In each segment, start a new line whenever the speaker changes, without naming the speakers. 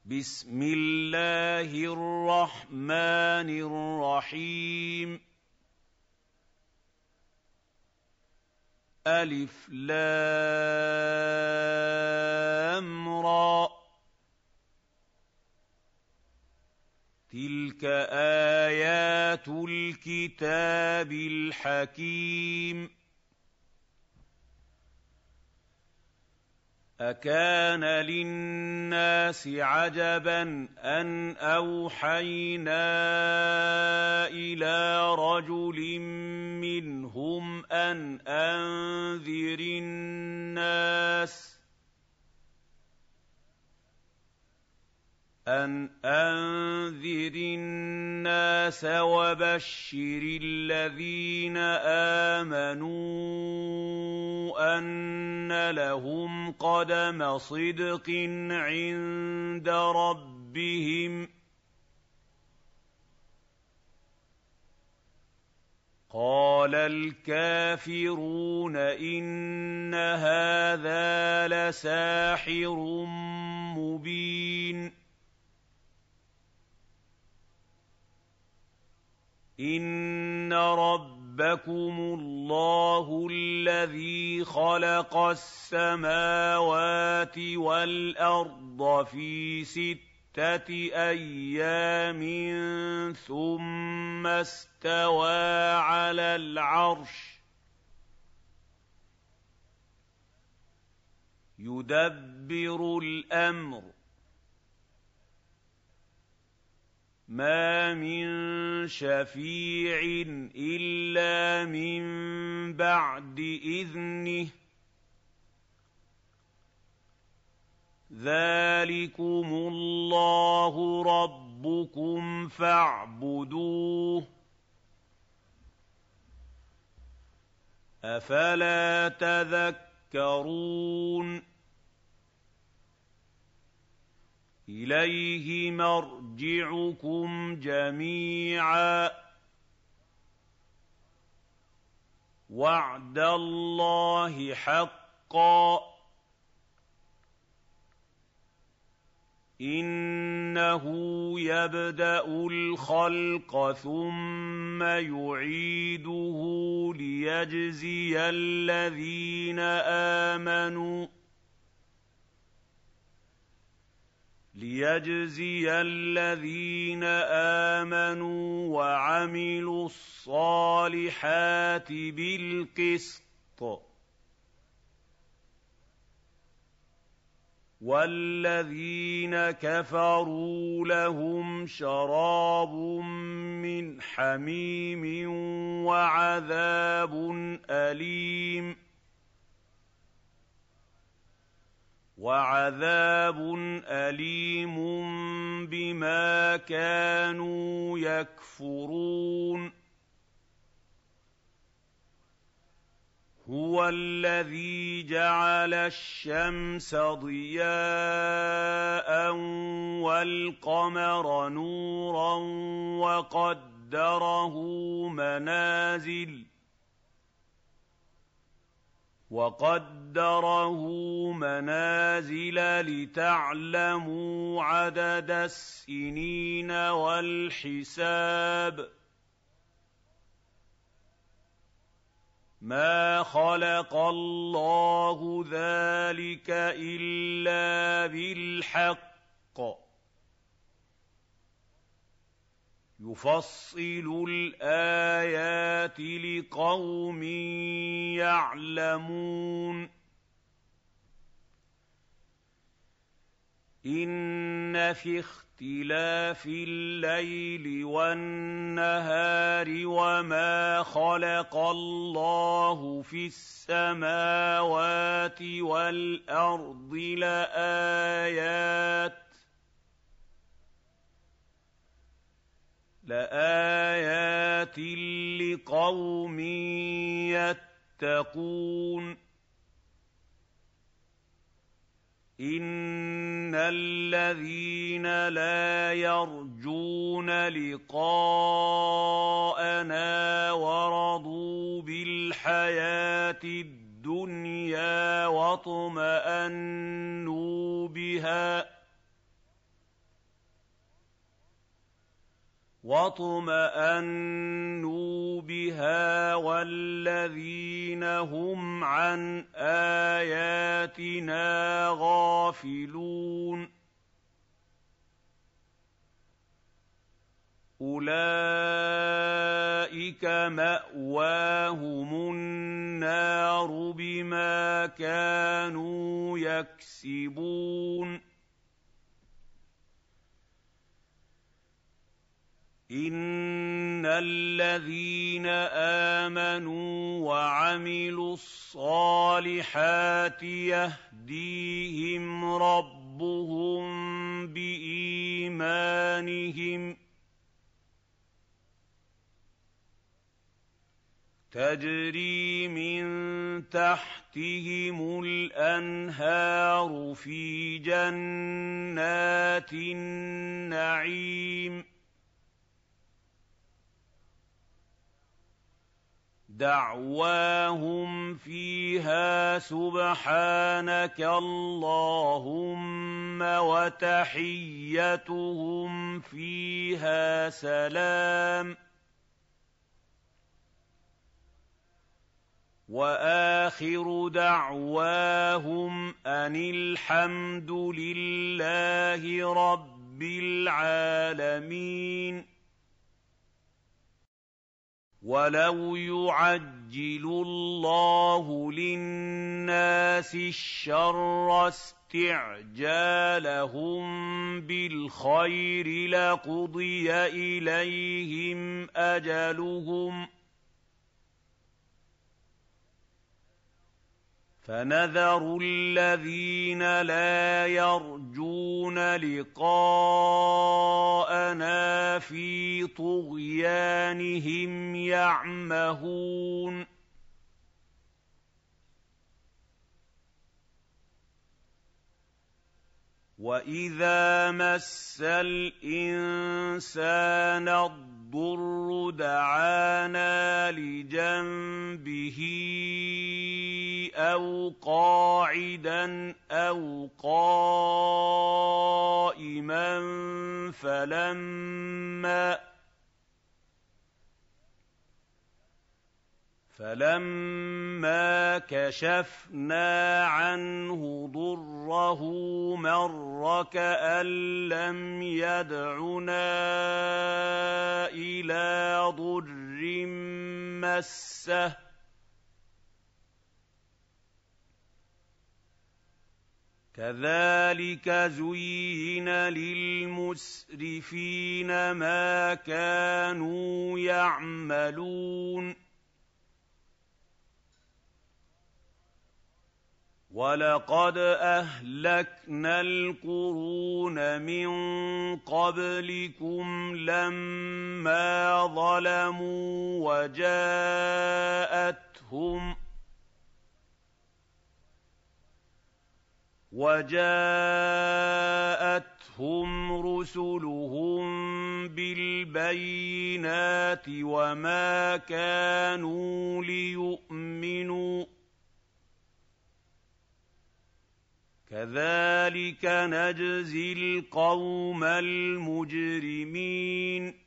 بسم الله الرحمن الرحيم ألف لام را تلك آيات الكتاب الحكيم أكان للناس عجبا أن أوحينا إلى رجل منهم أن أنذر الناس وبشر الذين آمنوا أن لهم قدم صدق عند ربهم قال الكافرون إن هذا لساحر مبين إن ربكم الله الذي خلق السماوات والأرض في 6 أيام ثم استوى على العرش يدبر الأمر ما من شفيع إلا من بعد إذنه ذلكم الله ربكم فاعبدوه أفلا تذكرون إليه مرجعكم جميعا وعد الله حقا إنه يبدأ الخلق ثم يعيده ليجزي الذين آمنوا وعملوا الصالحات بالقسط والذين كفروا لهم شراب من حميم وعذاب أليم بما كانوا يكفرون هو الذي جعل الشمس ضياء والقمر نورا وقدره منازل لتعلموا عدد السنين والحساب ما خلق الله ذلك إلا بالحق يفصل الآيات لقوم يعلمون إن في اختلاف الليل والنهار وما خلق الله في السماوات والأرض لآيات لقوم يتقون إن الذين لا يرجون لقاءنا ورضوا بالحياة الدنيا واطمأنوا بها وَاطْمَأَنُّوا بِهَا وَالَّذِينَ هُمْ عَنْ آيَاتِنَا غَافِلُونَ أُولَٰئِكَ مَأْوَاهُمُ النَّارُ بِمَا كَانُوا يَكْسِبُونَ إِنَّ الَّذِينَ آمَنُوا وَعَمِلُوا الصَّالِحَاتِ يَهْدِيهِمْ رَبُّهُم بِإِيمَانِهِمْ تَجْرِي مِن تَحْتِهِمُ الْأَنْهَارُ فِي جَنَّاتِ النَّعِيمِ دَعْوَاهُمْ فِيهَا سُبْحَانَكَ اللَّهُمَّ وَتَحِيَّتُهُمْ فِيهَا سَلَامٌ وَآخِرُ دَعْوَاهُمْ أَنِ الْحَمْدُ لِلَّهِ رَبِّ الْعَالَمِينَ وَلَوْ يُعَجِّلُ اللَّهُ لِلنَّاسِ الشَّرَّ اسْتِعْجَالَهُم بِالْخَيْرِ لَقُضِيَ إِلَيْهِمْ أَجَلُهُمْ فَنَذَرُ الَّذِينَ لَا يَرْجُونَ لِقَاءَنَا فِي طُغْيَانِهِمْ يَعْمَهُونَ وَإِذَا مَسَّ الْإِنسَانَ الضُّرُّ دَعَانَا لِجَنبِهِ أَوْ قَاعِدًا أَوْ قَائِمًا فَلَمَّا كَشَفْنَا عَنْهُ ضُرَّهُ مَرَّ كَأَن لَّمْ يَدْعُنَا إِلَىٰ ضُرٍّ مَّسَّهُ كَذَٰلِكَ زُيِّنَ لِلْمُسْرِفِينَ مَا كَانُوا يَعْمَلُونَ وَلَقَدْ أَهْلَكْنَا الْقُرُونَ مِن قَبْلِكُمْ لَمَّا ظَلَمُوا وَجَاءَتْهُمْ رُسُلُهُم بِالْبَيِّنَاتِ وَمَا كَانُوا لِيُؤْمِنُوا كَذَٰلِكَ نَجْزِي الْقَوْمَ الْمُجْرِمِينَ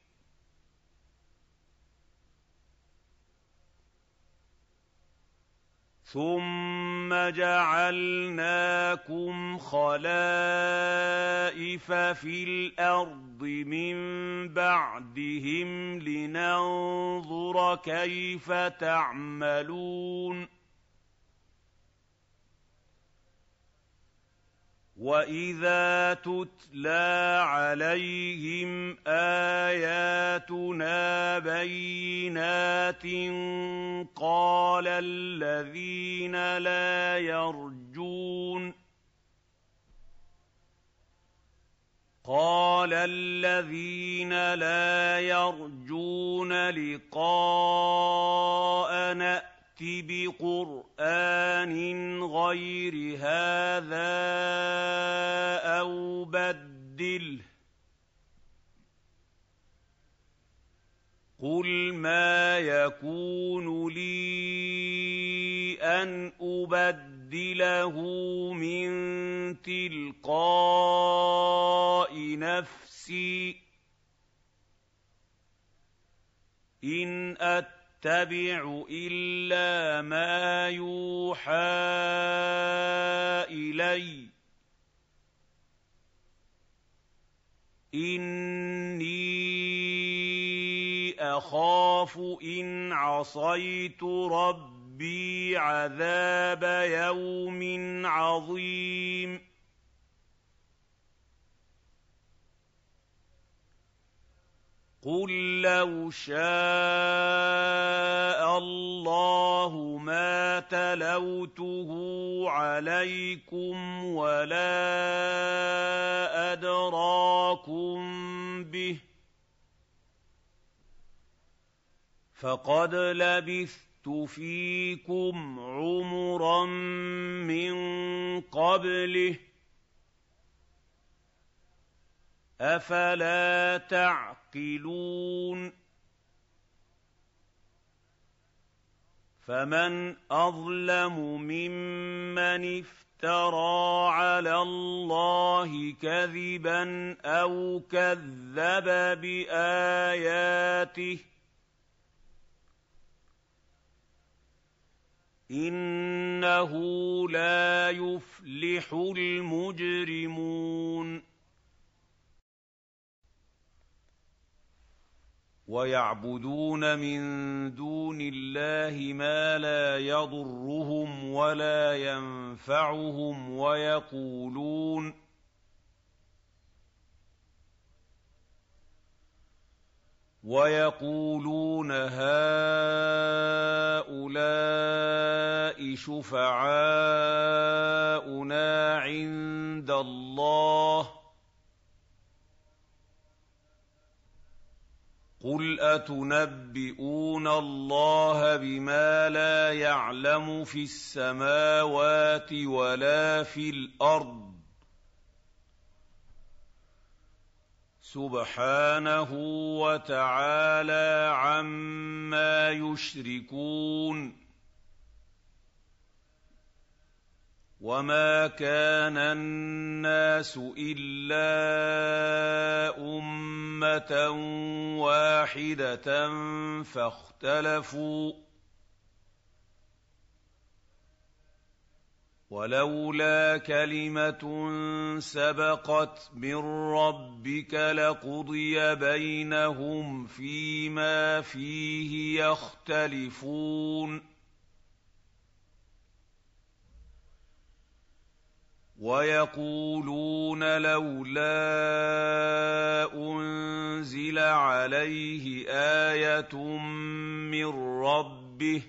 ثُمَّ جَعَلْنَاكُمْ خَلَائِفَ فِي الْأَرْضِ مِن بَعْدِهِمْ لِنَنظُرَ كَيْفَ تَعْمَلُونَ وَإِذَا تُتْلَىٰ عَلَيْهِمْ آيَاتُنَا بَيِّنَاتٍ قَالَ الَّذِينَ لَا يَرْجُونَ لِقَاءَنَا ائْتِ بِقُرْآنٍ غَيْرِ هَٰذَا أَوْ بَدِّلْهُ ۚ قُلْ مَا يَكُونُ لِي أَنْ أُبَدِّلَهُ مِن تِلْقَاءِ نَفْسِي ۖ إِنْ أَتَّبِعُ إِلَّا مَا يُوحَىٰ إِلَيَّ ۚ إِنَّمَا أَنَا نَذِيرٌ مُّبِينٌ. وَلَقَدْ أَهْلَكْنَا الْقُرُونَ مِن قَبْلِكُمْ لَمَّا ظَلَمُوا وَجَاءَتْهُمْ رُسُلُهُم بِالْبَيِّنَاتِ وَمَا كَانُوا لِيُؤْمِنُوا كَذَٰلِكَ نَجْزِي الْقَوْمَ الْمُجْرِمِينَ إِنْ أَتَّبِعُ إِلَّا مَا يُوحَىٰ إِلَيَّ ۖ إِنِّي أَخَافُ إِنْ عَصَيْتُ رَبِّي عَذَابَ يَوْمٍ عَظِيمٍ قُل لَّوْ شَاءَ اللَّهُ مَا تَلَوْتُهُ عَلَيْكُمْ وَلَا أَدْرَاكُم بِهِ ۖ فَقَدْ لَبِثْتُ فِيكُمْ عُمُرًا مِّن قَبْلِهِ ۚ أَفَلَا تَعْقِلُونَ فَمَنْ أَظْلَمُ مِمَّنِ افْتَرَىٰ عَلَى اللَّهِ كَذِبًا أَوْ كَذَّبَ بِآيَاتِهِ ۚ إِنَّهُ لَا يُفْلِحُ الْمُجْرِمُونَ وَيَعْبُدُونَ مِن دُونِ اللَّهِ مَا لَا يَضُرُّهُمْ وَلَا يَنفَعُهُمْ وَيَقُولُونَ هَٰؤُلَاءِ شُفَعَاؤُنَا عِندَ اللَّهِ ۚ قُلْ أَتُنَبِّئُونَ اللَّهَ بِمَا لَا يَعْلَمُ فِي السَّمَاوَاتِ وَلَا فِي الْأَرْضِ ۚ سُبْحَانَهُ وَتَعَالَىٰ عَمَّا يُشْرِكُونَ وَمَا كَانَ النَّاسُ إِلَّا أُمَّةً وَاحِدَةً فَاخْتَلَفُوا ۚ وَلَوْلَا كَلِمَةٌ سَبَقَتْ مِن رَّبِّكَ لَقُضِيَ بَيْنَهُمْ فِيمَا فِيهِ يَخْتَلِفُونَ وَيَقُولُونَ لَوْلَا أُنزِلَ عَلَيْهِ آيَةٌ مِّن رَّبِّهِ ۖ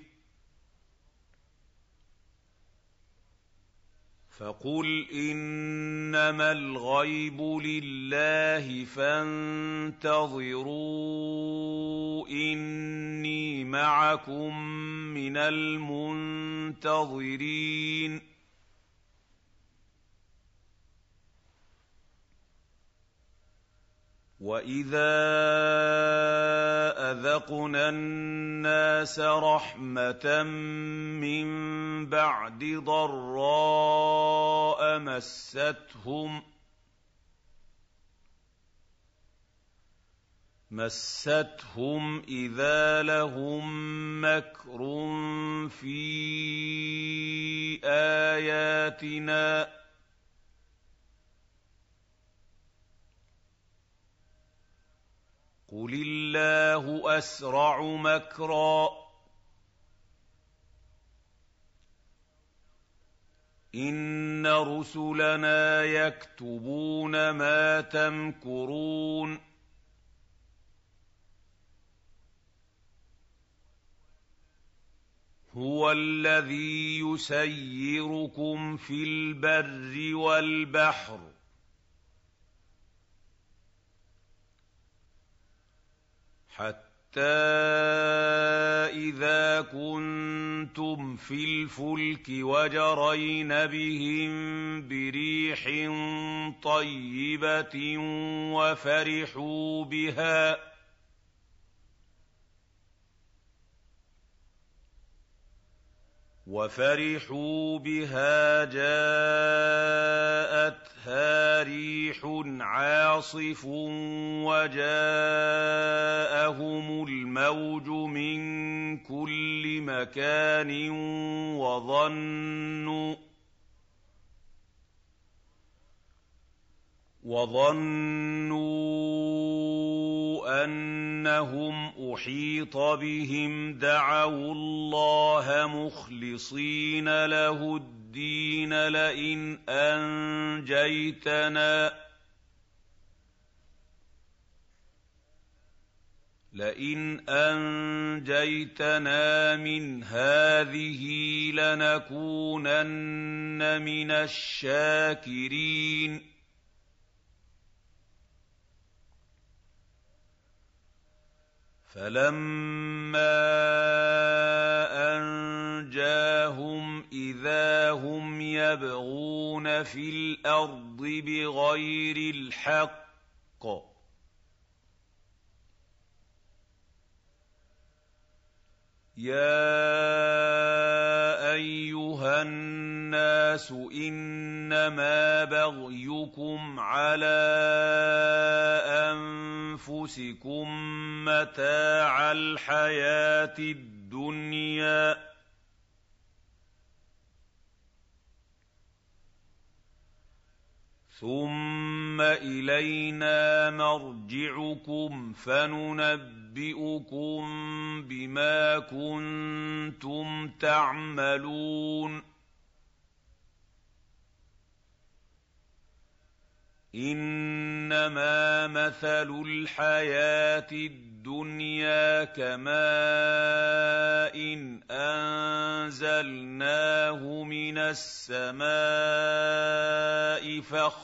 فَقُلْ إِنَّمَا الْغَيْبُ لِلَّهِ فَانتَظِرُوا إِنِّي مَعَكُم مِّنَ الْمُنتَظِرِينَ وَإِذَا أَذَقْنَا النَّاسَ رَحْمَةً مِّن بَعْدِ ضَرَّاءَ مَسَّتْهُمْ إِذَا لَهُم مَّكْرٌ فِي آيَاتِنَا ۚ قُلِ اللَّهُ أَسْرَعُ مَكْرًا ۚ إِنَّ رُسُلَنَا يَكْتُبُونَ مَا تَمْكُرُونَ هُوَ الَّذِي يُسَيِّرُكُمْ فِي الْبَرِّ وَالْبَحْرِ حَتَّىٰ إِذَا كُنتُمْ فِي الْفُلْكِ وَجَرَيْنَ بِهِم بِرِيحٍ طَيِّبَةٍ وَفَرِحُوا بِهَا جَاءَتْهَا رِيحٌ عَاصِفٌ وَجَاءَهُمُ الْمَوْجُ مِن كُلِّ مَكَانٍ وَظَنُّوا أَنَّهُمْ أُحِيطَ بِهِمْ دَعَوُا اللَّهَ مُخْلِصِينَ لَهُ الدِّينَ لئن أنجيتنا من هذه لنكونن من الشاكرين فَلَمَّا أَنجَاهُمْ إِذَا هُمْ يَبْغُونَ فِي الْأَرْضِ بِغَيْرِ الْحَقِّ ۗ يَا أَيُّهَا النَّاسُ إِنَّمَا بَغْيُكُمْ عَلَىٰ أَنفُسِكُم مَّتَاعَ الْحَيَاةِ الدُّنْيَا ۖ ثُمَّ إِلَيْنَا مَرْجِعُكُمْ فَنُنَبِّئُكُم بِمَا كُنتُمْ تَعْمَلُونَ إِنَّمَا مَثَلُ الْحَيَاةِ الدُّنْيَا كَمَاءٍ أَنزَلْنَاهُ مِنَ السَّمَاءِ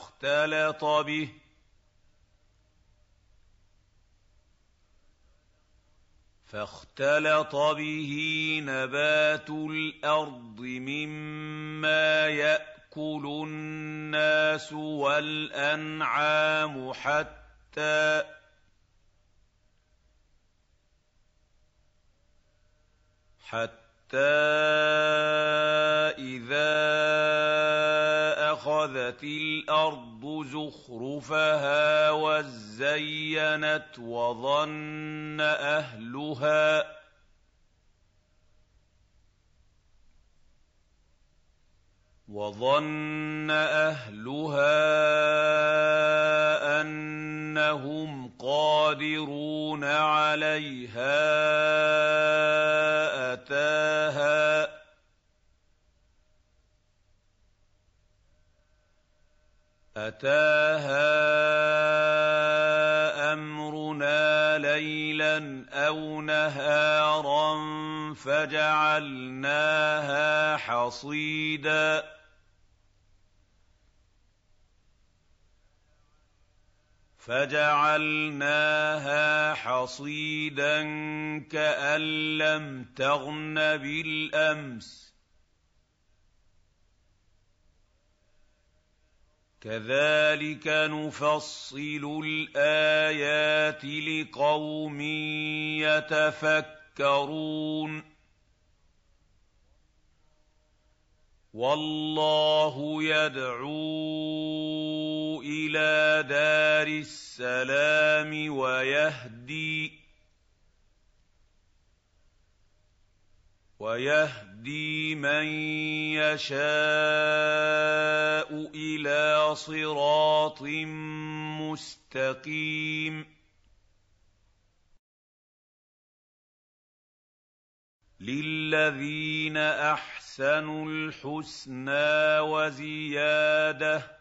فاختلط به نبات الأرض مما يأكل الناس والأنعام حتى إذا أخذت الأرض زخرفها وزينت وظن أهلها أنهم قادرون عليها أتاها أمرنا ليلا أو نهارا فجعلناها حصيدا كأن لم تغن بالأمس كَذَٰلِكَ نُفَصِّلُ الْآيَاتِ لِقَوْمٍ يَتَفَكَّرُونَ وَاللَّهُ يَدْعُو إِلَىٰ دَارِ السَّلَامِ وَيَهْدِي مَن يَشَاءُ إِلَىٰ صِرَاطٍ مُّسْتَقِيمٍ لِّلَّذِينَ أَحْسَنُوا الْحُسْنَىٰ وَزِيَادَةٌ ۖ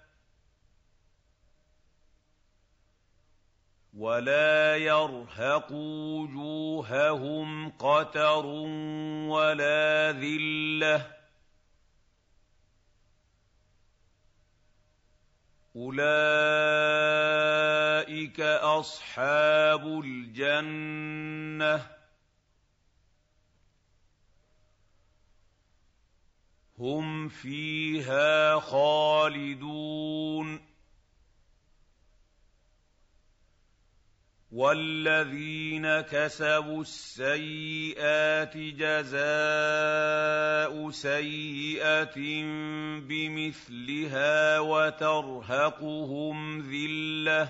وَلَا يَرْهَقُ وُجُوهَهُمْ قَتَرٌ وَلَا ذِلَّةٌ ۚ أُولَٰئِكَ أَصْحَابُ الْجَنَّةِ ۖ هُمْ فِيهَا خَالِدُونَ وَالَّذِينَ كَسَبُوا السَّيِّئَاتِ جَزَاءُ سَيِّئَةٍ بِمِثْلِهَا وَتَرْهَقُهُمْ ذِلَّةٌ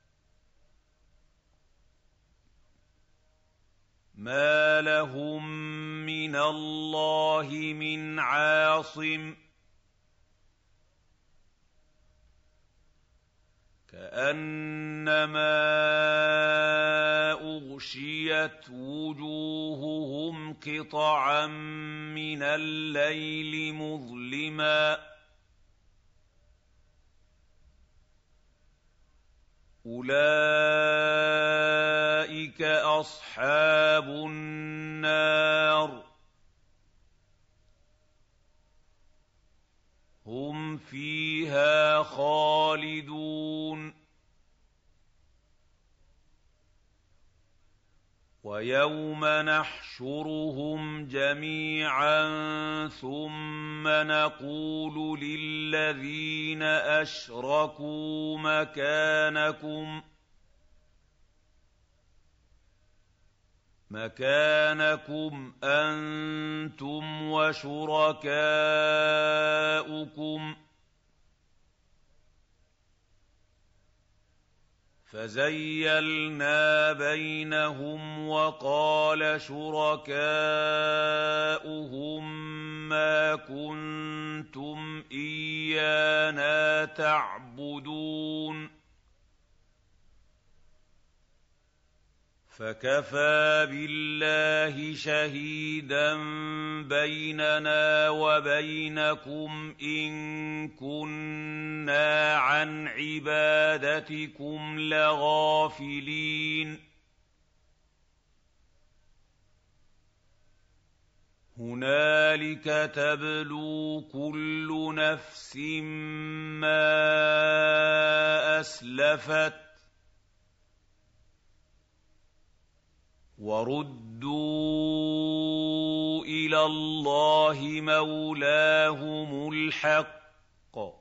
مَّا لَهُم مِّنَ اللَّهِ مِنْ عَاصِمٍ كَأَنَّمَا أُغْشِيَتْ وُجُوهُهُمْ قِطَعًا مِّنَ اللَّيْلِ مُظْلِمًا ۚ أُولَٰئِكَ أَصْحَابُ النَّارِ ۖ هُمْ فِيهَا خَالِدُونَ وَيَوْمَ نَحْشُرُهُمْ جَمِيعًا ثُمَّ نَقُولُ لِلَّذِينَ أَشْرَكُوا مَكَانَكُمْ أَنتُمْ وَشُرَكَاؤُكُمْ ۚ فَزَيَّلْنَا بَيْنَهُمْ وَقَالَ شُرَكَاؤُهُم مَّا كُنتُمْ إِيَّانَا تَعْبُدُونَ فَكَفَىٰ بِاللَّهِ شَهِيدًا بَيْنَنَا وَبَيْنَكُمْ إِن كُنَّا عَنْ عِبَادَتِكُمْ لَغَافِلِينَ هُنَالِكَ تَبْلُو كُلُّ نَفْسٍ مَّا أَسْلَفَتْ وَرُدُّوا إِلَى اللَّهِ مَوْلَاهُمُ الْحَقِّ ۖ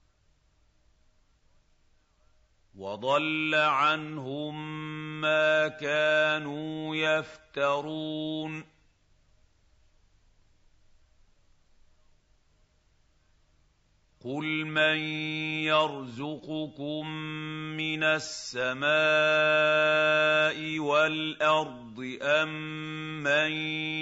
وَضَلَّ عَنْهُم مَّا كَانُوا يَفْتَرُونَ قُلْ مَن يَرْزُقُكُم مِّنَ السَّمَاءِ وَالْأَرْضِ أَمَّن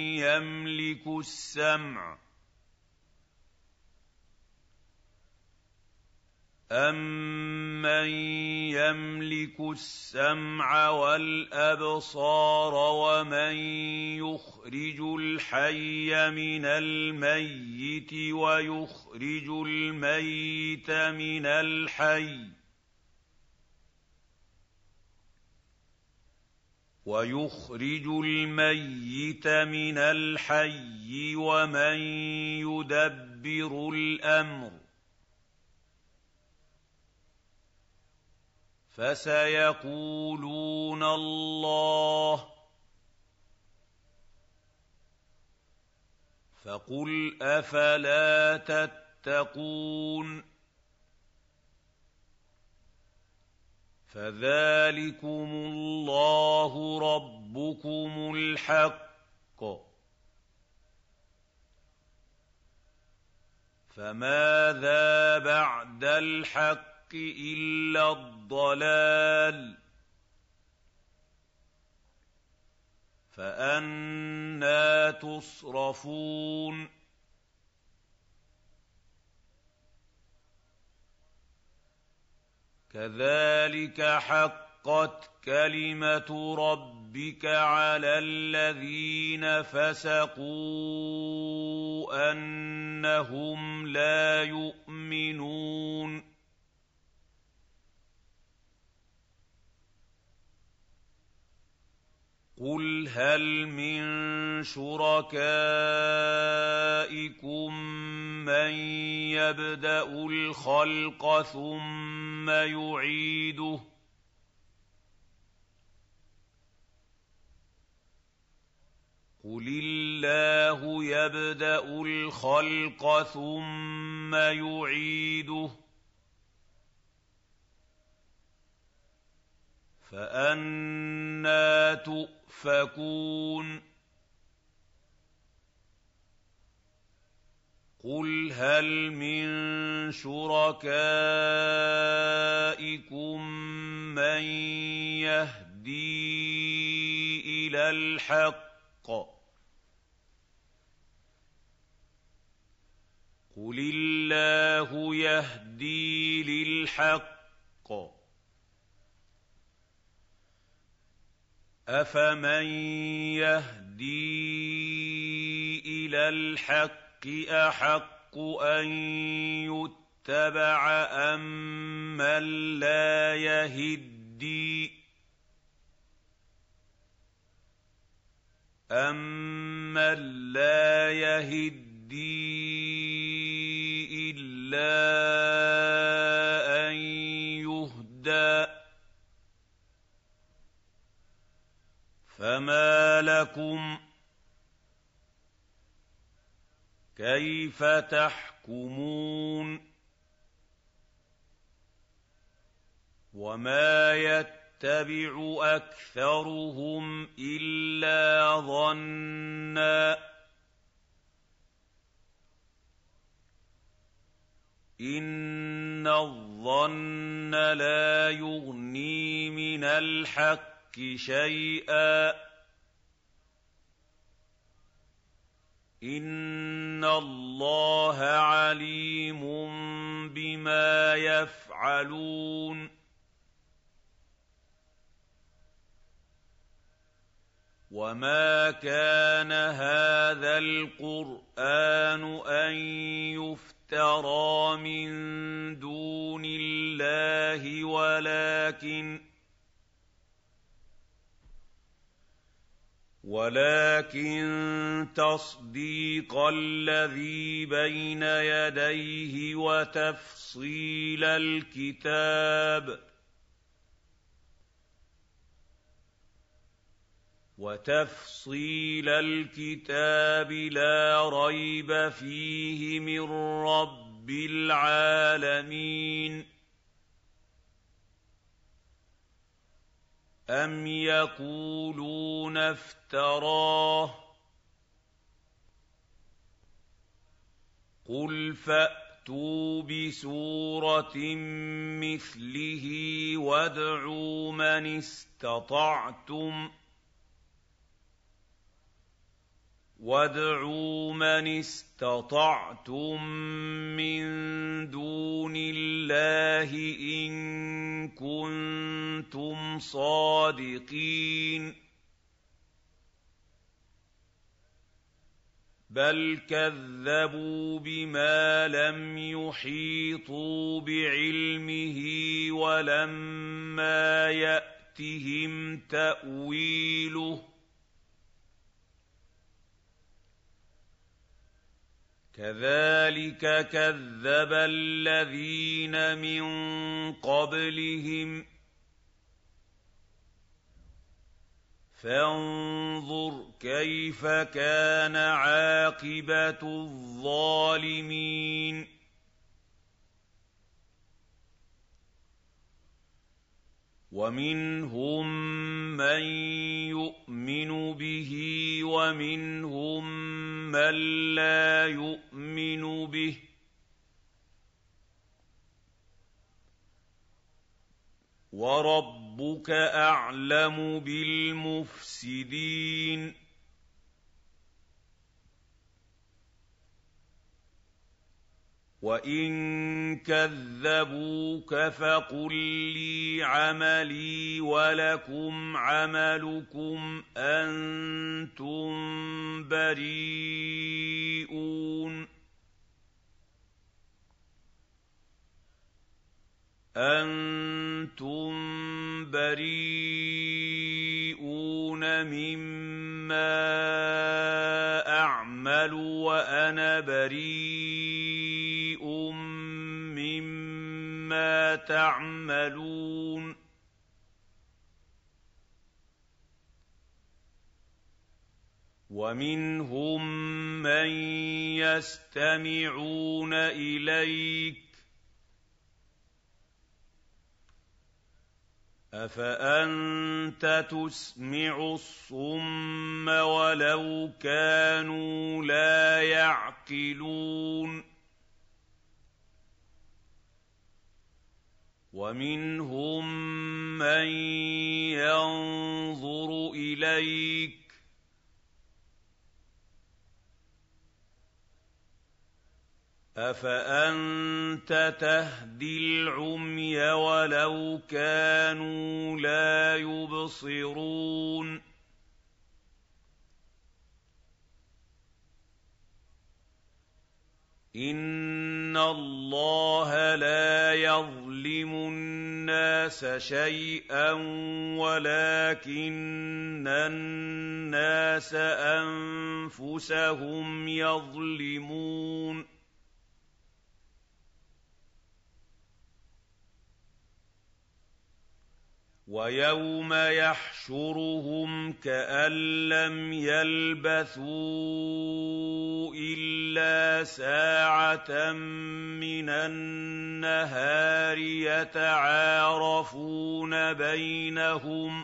يَمْلِكُ السَّمْعَ وَالْأَبْصَارَ وَمَن يُخْرِجُ الْحَيَّ مِنَ الْمَيِّتِ وَيُخْرِجُ الْمَيِّتَ مِنَ الْحَيِّ وَمَن يُدَبِّرُ الْأَمْرَ ۚ فَسَيَقُولُونَ اللَّهُ ۚ فَقُلْ أَفَلَا تَتَّقُونَ فَذَٰلِكُمُ اللَّهُ رَبُّكُمُ الْحَقُّ ۖ فَمَاذَا بَعْدَ الْحَقِّ إِلَّا الضَّلَالُ ۖ فَأَنَّىٰ تُصْرَفُونَ كَذَٰلِكَ حَقَّتْ كَلِمَةُ رَبِّكَ عَلَى الَّذِينَ فَسَقُوا أَنَّهُمْ لَا يُؤْمِنُونَ قُلْ هَلْ مِن شُرَكَائِكُم مَّن يَبْدَأُ الْخَلْقَ ثُمَّ يُعِيدُهُ ۚ قُلِ اللَّهُ يَبْدَأُ الْخَلْقَ ثُمَّ يُعِيدُهُ فأنى تؤفكون قُلْ هَلْ مِن شُرَكَائِكُم مَّن يَهْدِي إِلَى الْحَقِّ ۚ قُلِ اللَّهُ يَهْدِي لِلْحَقِّ ۗ أَفَمَن يَهْدِي إِلَى الْحَقِّ أَحَقُّ أَن يُتَّبَعَ أَمَّن لَّا يَهِدِّي إِلَّا أَن يُهْدَىٰ ۖ فَمَا لَكُمْ كَيْفَ تَحْكُمُونَ وَمَا يَتَّبِعُ أَكْثَرُهُمْ إِلَّا ظَنًّا ۚ إِنَّ الظَّنَّ لَا يُغْنِي مِنَ الْحَقِّ شَيْئًا ۚ إِنَّ اللَّهَ عَلِيمٌ بِمَا يَفْعَلُونَ وَمَا كَانَ هَٰذَا الْقُرْآنُ أَن يُفْتَرَىٰ مِن دُونِ اللَّهِ وَلَٰكِن تَصْدِيقَ الَّذِي بَيْنَ يَدَيْهِ وَتَفْصِيلَ الْكِتَابِ لَا رَيْبَ فِيهِ مِن رَّبِّ الْعَالَمِينَ أَمْ يَقُولُونَ افْتَرَاهُ ۖ قُلْ فَأْتُوا بِسُورَةٍ مِّثْلِهِ وَادْعُوا مَنِ اسْتَطَعْتُم مِّن دُونِ اللَّهِ إِن كُنتُمْ صَادِقِينَ بَلْ كَذَّبُوا بِمَا لَمْ يُحِيطُوا بِعِلْمِهِ وَلَمَّا يَأْتِهِمْ تَأْوِيلُهُ ۚ كَذَٰلِكَ كَذَّبَ الَّذِينَ مِن قَبْلِهِمْ ۖ فَانظُرْ كَيْفَ كَانَ عَاقِبَةُ الظَّالِمِينَ وَمِنْهُم مَّن يُؤْمِنُ بِهِ وَمِنْهُم مَّن لَّا يُؤْمِنُ بِهِ ۚ وَرَبُّكَ أَعْلَمُ بِالْمُفْسِدِينَ وَإِن كَذَّبُوكَ فَقُل لِّي عَمَلِي وَلَكُمْ عَمَلُكُمْ أَنتُم بَرِيئُونَ مِمَّا أَعْمَلُ وَأَنَا بَرِيءٌ مِّمَّا تَعْمَلُونَ وَمِنْهُم مَّن يَسْتَمِعُونَ إِلَيْكَ أَفَأَنتَ تُسْمِعُ الصُّمَّ وَلَوْ كَانُوا لَا يَعْقِلُونَ وَمِنْهُم مَّن يَنظُرُ إِلَيْكَ أَفَأَنتَ تَهْدِي الْعُمْيَ وَلَوْ كَانُوا لَا يُبْصِرُونَ إِنَّ اللَّهَ لَا يَظْلِمُ النَّاسَ شَيْئًا وَلَٰكِنَّ النَّاسَ أَنفُسَهُمْ يَظْلِمُونَ وَيَوْمَ يَحْشُرُهُمْ كَأَن لَّمْ يَلْبَثُوا إِلَّا سَاعَةً مِّنَ النَّهَارِ يَتَعَارَفُونَ بَيْنَهُمْ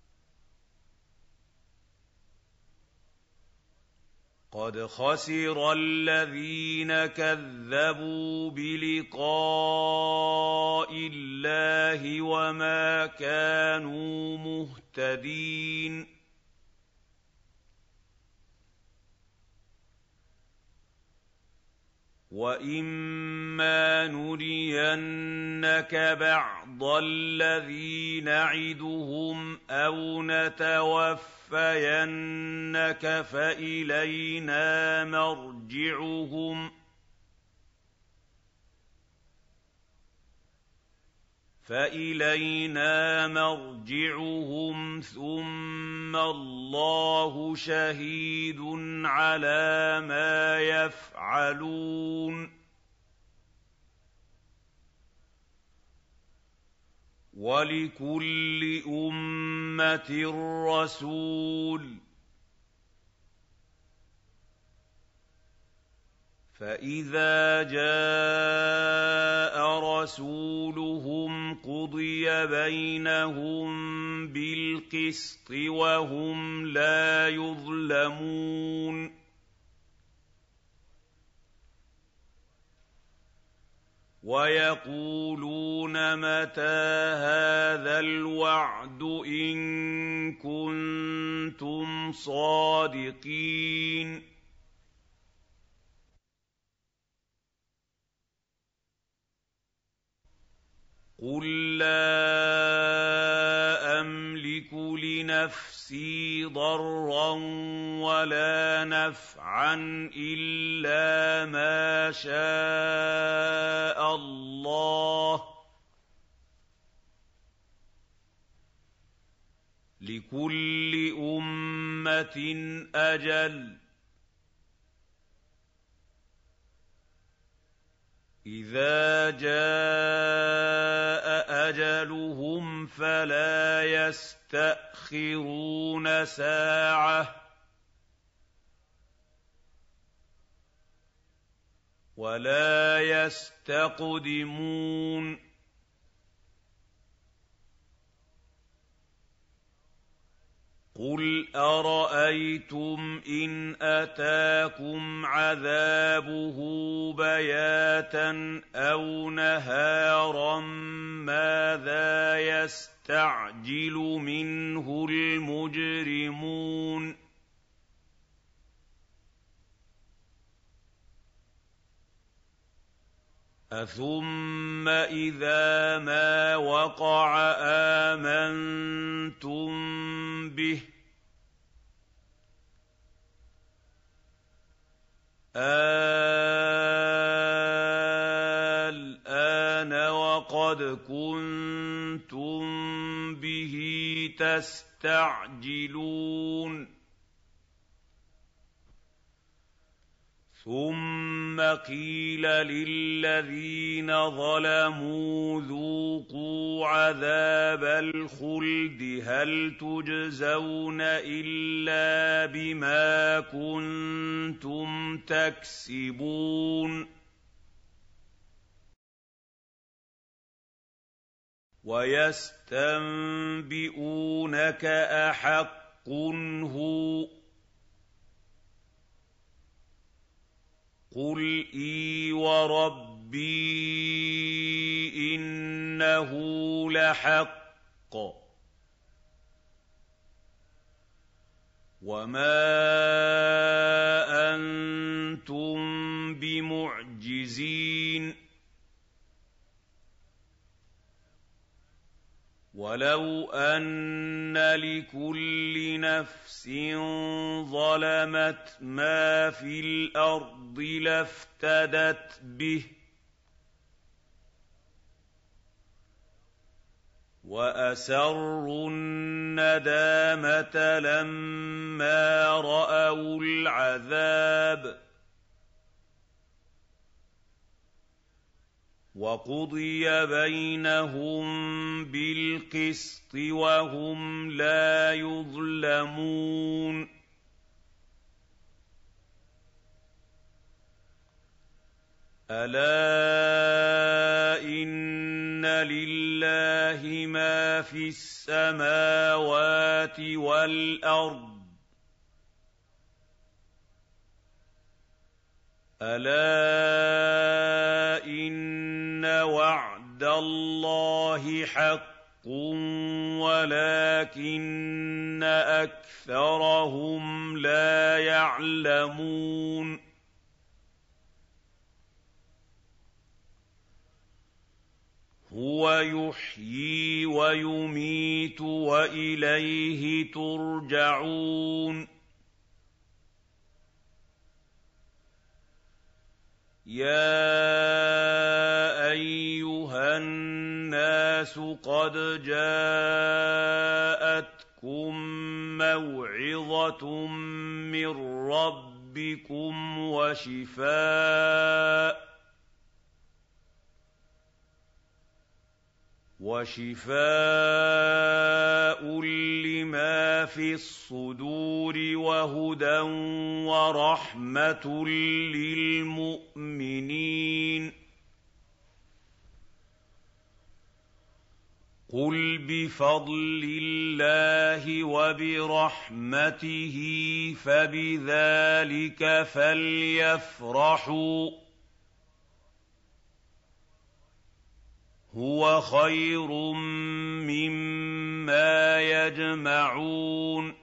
قَدْ خَسِرَ الَّذِينَ كَذَّبُوا بِلِقَاءِ اللَّهِ وَمَا كَانُوا مُهْتَدِينَ وَإِمَّا نُرِيَنَّكَ بَعْضَ الَّذِي نَعِدُهُمْ أَوْ نَتَوَفَّيَنَّكَ فَإِلَيْنَا مَرْجِعُهُمْ ثُمَّ اللَّهُ شَهِيدٌ عَلَىٰ مَا يَفْعَلُونَ وَلِكُلِّ أُمَّةٍ رَّسُولٌ ۖ فَإِذَا جَاءَ رَسُولُهُمْ قُضِيَ بَيْنَهُم بِالْقِسْطِ وَهُمْ لَا يُظْلَمُونَ وَيَقُولُونَ مَتَىٰ هَٰذَا الْوَعْدُ إِن كُنتُمْ صَادِقِينَ قُل لَّا أَمْلِكُ لِنَفْسِي ضَرًّا وَلَا نَفْعًا إِلَّا مَا شَاءَ اللَّهُ ۗ لِكُلِّ أُمَّةٍ أَجَلٌ ۚ إِذَا جَاءَ أَجَلُهُمْ فَلَا يَسْتَأْخِرُونَ سَاعَةً ۖ وَلَا يَسْتَقْدِمُونَ قُلْ أَرَأَيْتُمْ إِنْ أَتَاكُمْ عَذَابُهُ بَيَاتًا أَوْ نَهَارًا مَّاذَا يَسْتَعْجِلُ مِنْهُ الْمُجْرِمُونَ أَثُمَّ إِذَا مَا وَقَعَ آمَنتُم بِهِ الْآنَ وَقَدْ كُنتُم بِهِ تَسْتَعْجِلُونَ ثُمَّ قِيلَ لِلَّذِينَ ظَلَمُوا ذُوقُوا عَذَابَ الْخُلْدِ هَلْ تُجْزَوْنَ إِلَّا بِمَا كُنتُمْ تَكْسِبُونَ وَيَسْتَنبِئُونَكَ أَحَقٌّ هُوَ ۖ قُلْ إِي وَرَبِّي إِنَّهُ لَحَقٌّ ۖ وَمَا أَنتُم بِمُعْجِزِينَ وَلَوْ أَنَّ لِكُلِّ نَفْسٍ ظَلَمَتْ مَا فِي الْأَرْضِ لَافْتَدَتْ بِهِ وَأَسَرُّوا النَّدَامَةَ لَمَّا رَأَوُا الْعَذَابَ وَقُضِيَ بَيْنَهُم بِالْقِسْطِ وَهُمْ لَا يُظْلَمُونَ أَلَا إِنَّ لِلَّهِ مَا فِي السَّمَاوَاتِ وَالْأَرْضِ أَلَا إِنَّ وَعْدَ اللَّهِ حَقٌّ وَلَٰكِنَّ أَكْثَرَهُمْ لَا يَعْلَمُونَ هُوَ يُحْيِي وَيُمِيتُ وَإِلَيْهِ تُرْجَعُونَ يَا أَيُّهَا النَّاسُ قَدْ جَاءَتْكُم مَّوْعِظَةٌ مِّن رَّبِّكُمْ وَشِفَاءٌ لِّمَا فِي الصُّدُورِ وَهُدًى وَرَحْمَةٌ لِّلْمُؤْمِنِينَ قُلْ بِفَضْلِ اللَّهِ وَبِرَحْمَتِهِ فَبِذَٰلِكَ فَلْيَفْرَحُوا هُوَ خَيْرٌ مِّمَّا يَجْمَعُونَ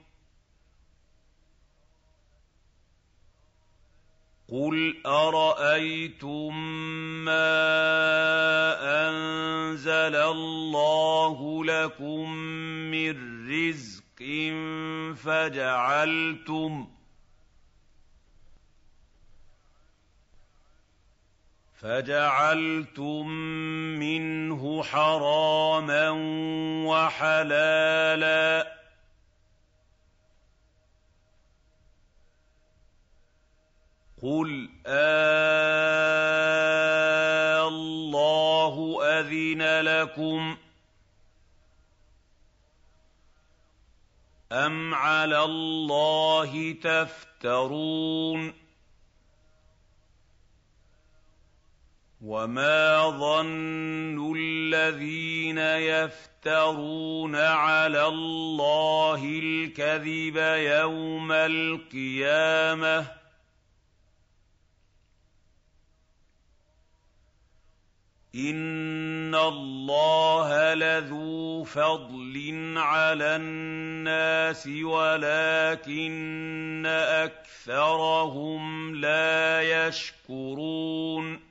قُلْ أَرَأَيْتُم مَّا أَنزَلَ اللَّهُ لَكُم مِّن رِّزْقٍ فَجَعَلْتُم مِّنْهُ حَرَامًا وَحَلَالًا قُلْ اللَّهُ أَذِنَ لَكُمْ أَمْ عَلَى اللَّهِ تَفْتَرُونَ وَمَا ظَنُّ الَّذِينَ يَفْتَرُونَ عَلَى اللَّهِ الْكَذِبَ يَوْمَ الْقِيَامَةِ ۗ إِنَّ اللَّهَ لَذُو فَضْلٍ عَلَى النَّاسِ وَلَٰكِنَّ أَكْثَرَهُمْ لَا يَشْكُرُونَ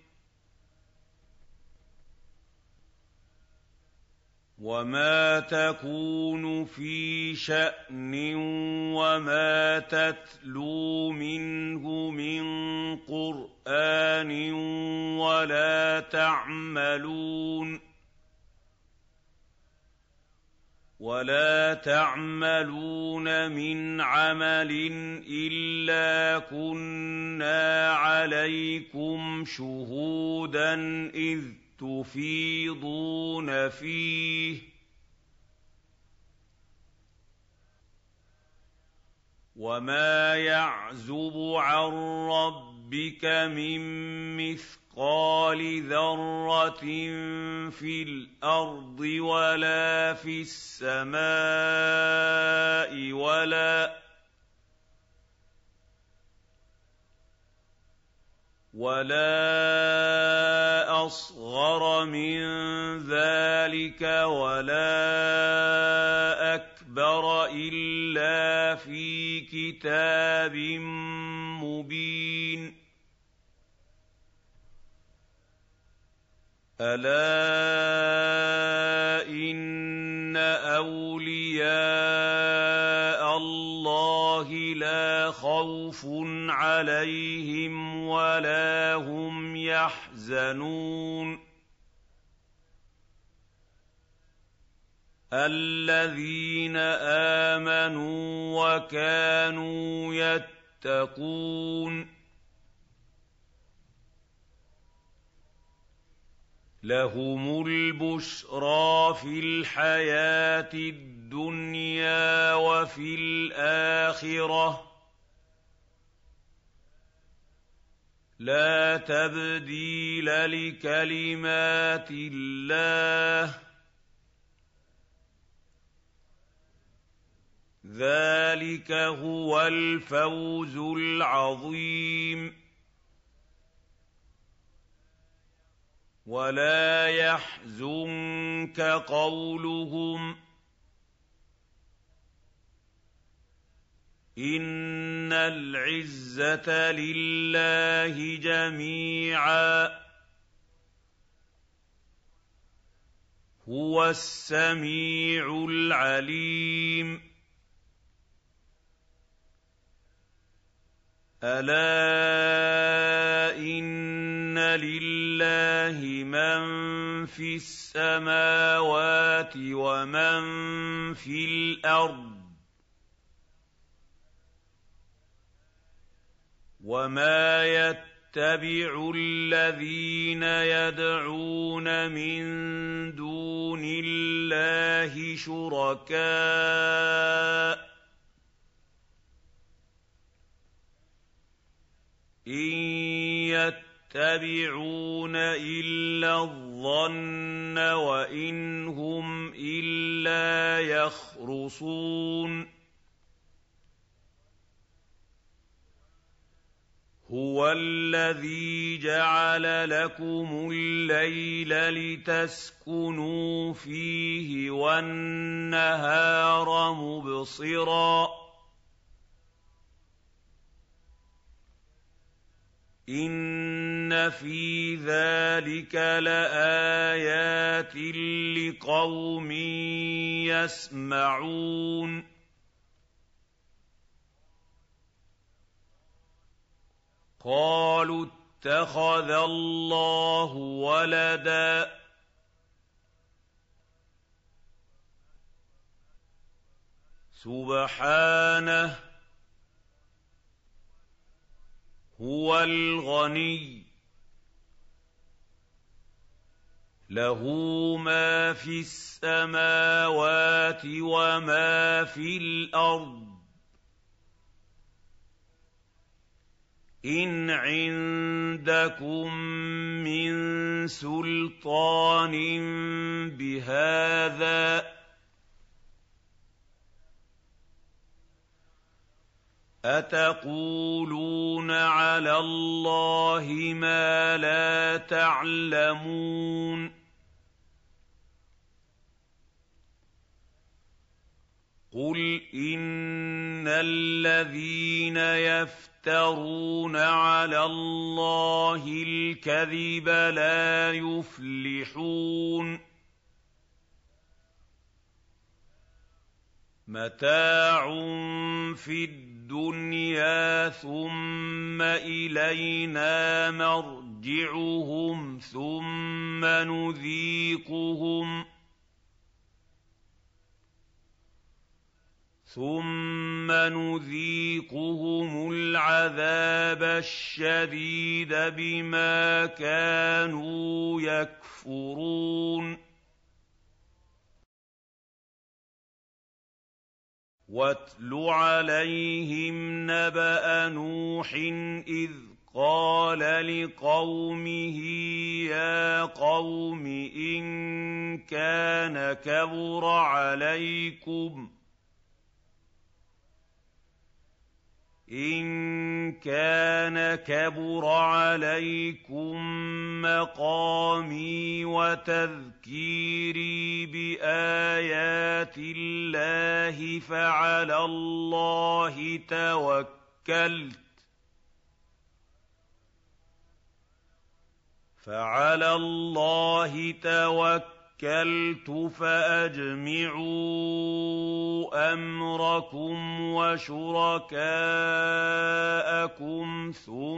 وَمَا تَكُونُ فِي شَأْنٍ وَمَا تَتْلُو مِنْهُ مِن قُرْآنٍ وَلَا تَعْمَلُونَ مِنْ عَمَلٍ إِلَّا كُنَّا عَلَيْكُمْ شُهُودًا إِذْ تُفِيضُونَ فِيهِ ۚ وَمَا يَعْزُبُ عَن رَّبِّكَ مِن مِّثْقَالِ كَمِثْقَالِ ذَرَّةٍ فِي الْأَرْضِ وَلَا فِي السَّمَاءِ وَلَا أَصْغَرَ مِن ذَٰلِكَ وَلَا أَكْبَرَ إِلَّا فِي كِتَابٍ مُّبِينٍ أَلَا إِنَّ أَوْلِيَاءَ اللَّهِ لَا خَوْفٌ عَلَيْهِمْ وَلَا هُمْ يَحْزَنُونَ الَّذِينَ آمَنُوا وَكَانُوا يَتَّقُونَ لَهُمُ الْبُشْرَىٰ فِي الْحَيَاةِ الدُّنْيَا وَفِي الْآخِرَةِ ۖ لَا تَبْدِيلَ لِكَلِمَاتِ اللَّهِ ۚ ذَٰلِكَ هُوَ الْفَوْزُ الْعَظِيمُ وَلَا يَحْزُنكَ قَوْلُهُمْ ۘ إِنَّ الْعِزَّةَ لِلَّهِ جَمِيعًا ۚ هُوَ السَّمِيعُ الْعَلِيمُ أَلَا إِنَّ لِلَّهِ مَن فِي السَّمَاوَاتِ وَمَن فِي الْأَرْضِ ۗ وَمَا يَتَّبِعُ الَّذِينَ يَدْعُونَ مِن دُونِ اللَّهِ شُرَكَاءَ إِن يَتَّبِعُونَ إِلَّا الظَّنَّ وَإِنْ هُمْ إِلَّا يَخْرُصُونَ هُوَ الَّذِي جَعَلَ لَكُمُ اللَّيْلَ لِتَسْكُنُوا فِيهِ وَالنَّهَارَ مُبْصِرًا ۚ إِنَّ فِي ذَٰلِكَ لَآيَاتٍ لِّقَوْمٍ يَسْمَعُونَ قَالُوا اتَّخَذَ اللَّهُ وَلَدًا سُبْحَانَهُ ۖ هُوَ الْغَنِيُّ ۖ لَهُ مَا فِي السَّمَاوَاتِ وَمَا فِي الْأَرْضِ ۚ إِنْ عِندَكُم مِّن سُلْطَانٍ بِهَٰذَا ۚ أَتَقُولُونَ عَلَى اللَّهِ مَا لَا تَعْلَمُونَ قُلْ إِنَّ الَّذِينَ يَفْتَرُونَ عَلَى اللَّهِ الْكَذِبَ لَا يُفْلِحُونَ مَتَاعٌ فِي الدُّنْيَا ثُمَّ إِلَيْنَا مَرْجِعُهُمْ ثُمَّ نُذِيقُهُمُ الْعَذَابَ الشَّدِيدَ بِمَا كَانُوا يَكْفُرُونَ وَاتْلُ عَلَيْهِمْ نَبَأَ نُوحٍ إِذْ قال لقومه يا قوم إن كان كبر عليكم مقامي وتذكيري بآيات الله فعلى الله توكلت فأجمعوا أمركم وشركاءكم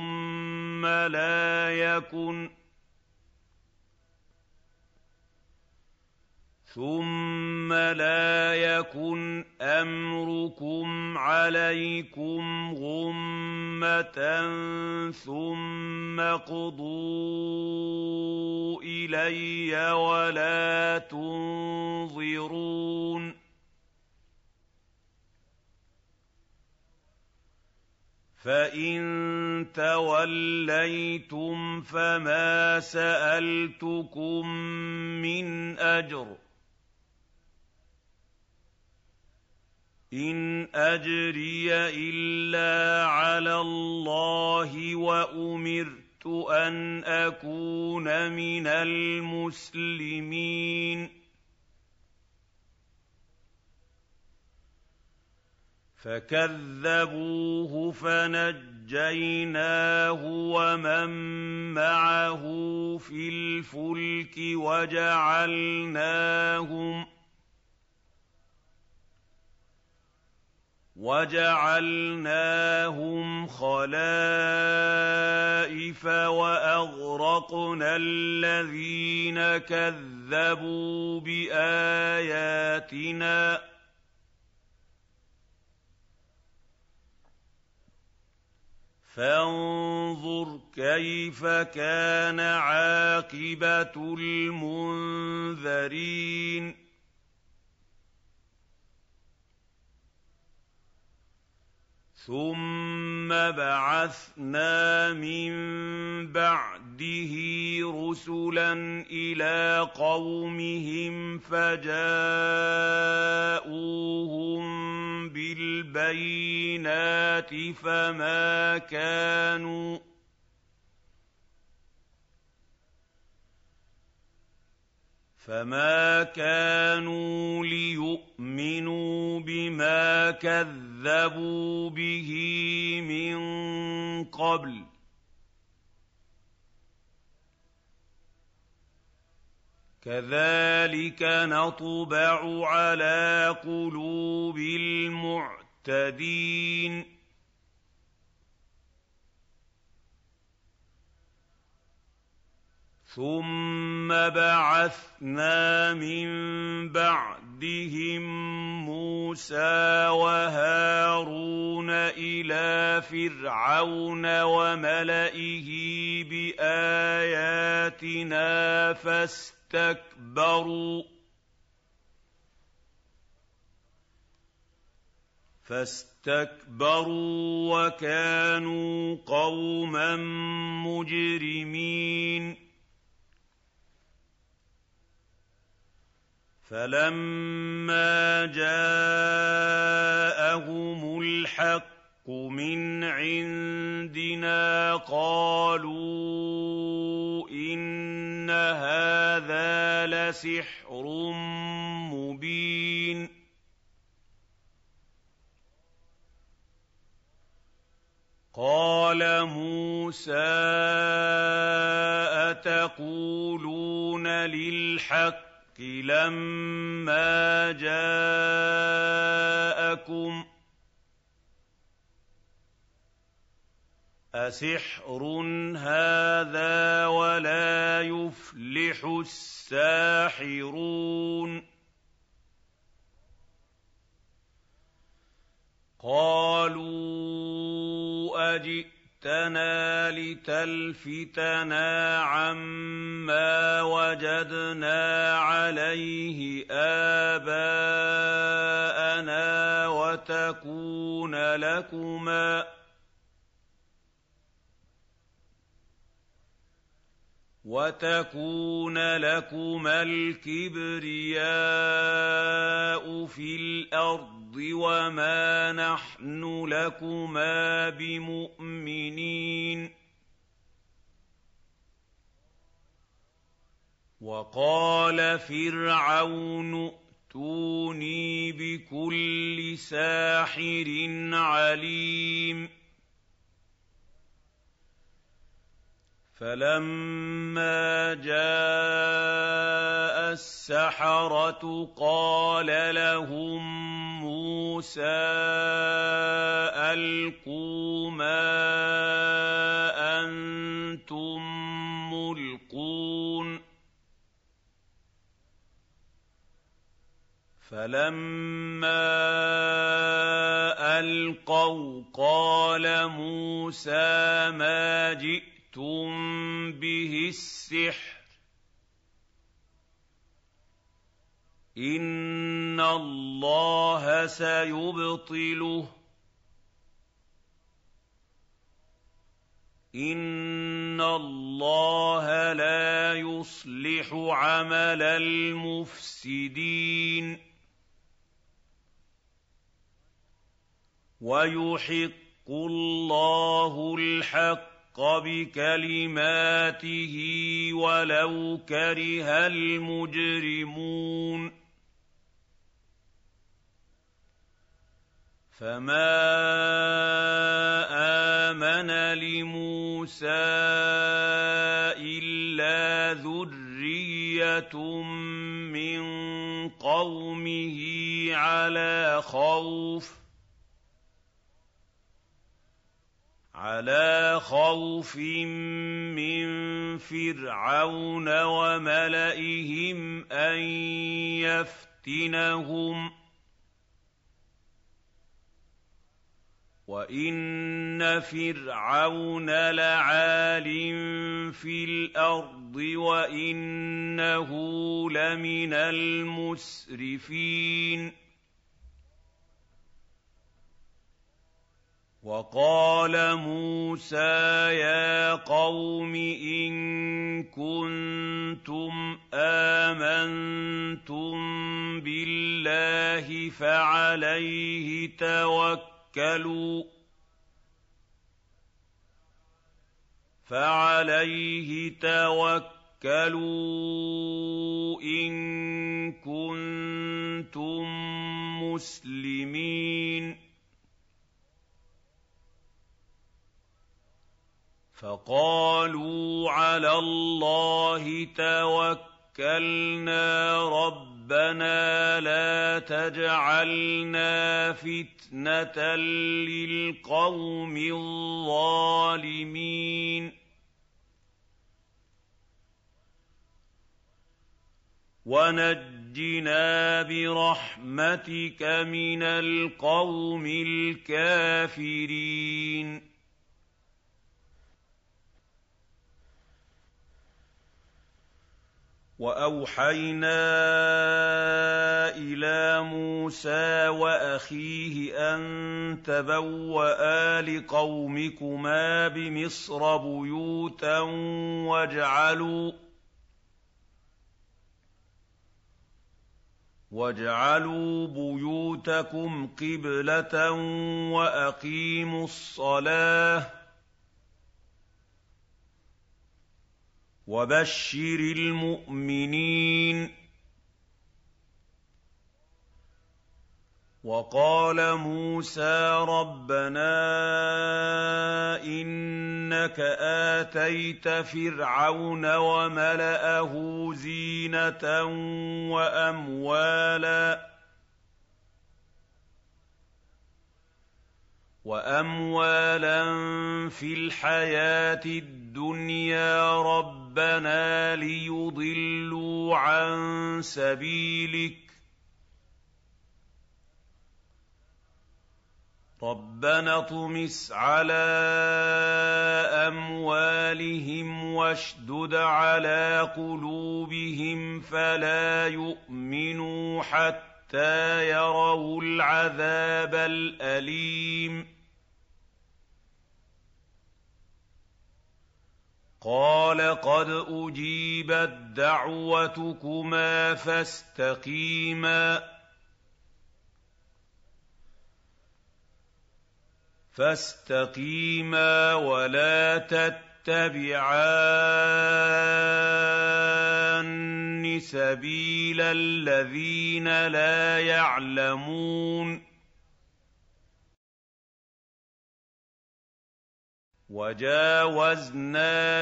ثم لا يكن أمركم عليكم غمة ثم اقضوا إلي ولا تنظرون فإن توليتم فما سألتكم من أجر إن أجري إلا على الله وأمرت أن أكون من المسلمين فكذبوه فنجيناه ومن معه في الفلك وجعلناهم خلائف وأغرقنا الذين كذبوا بآياتنا فانظر كيف كان عاقبة المنذرين ثم بعثنا من بعده رسلا إلى قومهم فجاءوهم بالبينات فما كانوا ليؤمنوا بما كذبوا به من قبل كذلك نطبع على قلوب المعتدين ثم بعثنا من بعدهم موسى وهارون إلى فرعون وملئه بآياتنا فاستكبروا وكانوا قوما مجرمين فلما جاءهم الحق من عندنا قالوا إن هذا لسحر مبين قال موسى أتقولون للحق لما جاءكم أسحر هذا ولا يفلح الساحرون قالوا أجئتنا لتلفتنا عما وجدنا عليه آباءنا وَتَكُونَ لَكُمَا الْكِبْرِيَاءُ فِي الْأَرْضِ وَمَا نَحْنُ لَكُمَا بِمُؤْمِنِينَ وَقَالَ فِرْعَوْنُ ائْتُونِي بِكُلِّ سَاحِرٍ عَلِيمٍ فَلَمَّا جَاءَ السَّحَرَةُ قَالَ لَهُم مُّوسَىٰ أَلْقُوا مَا أَنتُم مُّلْقُونَ فَلَمَّا أَلْقَوْا قَالَ مُوسَىٰ مَا جِئْتُم بِهِ السِّحْرُ إِنَّ اللَّهَ سَيُبْطِلُهُ إِنَّ اللَّهَ لَا يُصْلِحُ عَمَلَ الْمُفْسِدِينَ وَيُحِقُّ اللَّهُ الْحَقَّ بِكَلِمَاتِهِ وَلَوْ كَرِهَ الْمُجْرِمُونَ فَمَا آمَنَ لِمُوسَىٰ إِلَّا ذُرِّيَّةٌ مِّن قَوْمِهِ عَلَىٰ خَوْفٍ مِّن فِرْعَوْنَ وَمَلَئِهِمْ أَن يَفْتِنَهُمْ ۚ وَإِنَّ فِرْعَوْنَ لَعَالٍ فِي الْأَرْضِ وَإِنَّهُ لَمِنَ الْمُسْرِفِينَ وَقَالَ مُوسَىٰ يَا قَوْمِ إِن كُنتُمْ آمَنتُم بِاللَّهِ فَعَلَيْهِ تَوَكَّلُوا إِن كُنتُم مُّسْلِمِينَ فَقَالُوا عَلَى اللَّهِ تَوَكَّلْنَا رَبَّنَا لَا تَجْعَلْنَا فِتْنَةً لِّلْقَوْمِ الظَّالِمِينَ وَنَجِّنَا بِرَحْمَتِكَ مِنَ الْقَوْمِ الْكَافِرِينَ وَأَوْحَيْنَا إِلَىٰ مُوسَىٰ وَأَخِيهِ أَن تَبَوَّآ لِقَوْمِكُمَا بِمِصْرَ بُيُوتًا وَاجْعَلُوا بُيُوتَكُمْ قِبْلَةً وَأَقِيمُوا الصَّلَاةَ وَبَشِّرِ الْمُؤْمِنِينَ وَقَالَ مُوسَىٰ رَبَّنَا إِنَّكَ آتَيْتَ فِرْعَوْنَ وَمَلَأَهُ زِينَةً وَأَمْوَالًا فِي الْحَيَاةِ الدُّنْيَا رَبَّنَا لِيُضِلُّوا عَن سَبِيلِكَ رَبَّنَا اطْمِسْ عَلَىٰ أَمْوَالِهِمْ وَاشْدُدْ عَلَىٰ قُلُوبِهِمْ فَلَا يُؤْمِنُوا حَتَّىٰ يَرَوُا الْعَذَابَ الْأَلِيمَ قَالَ قَدْ أُجِيبَت دَّعْوَتُكُمَا فَاسْتَقِيمَا وَلَا تَتَّبِعَانِّ سَبِيلَ الَّذِينَ لَا يَعْلَمُونَ. وَجَاوَزْنَا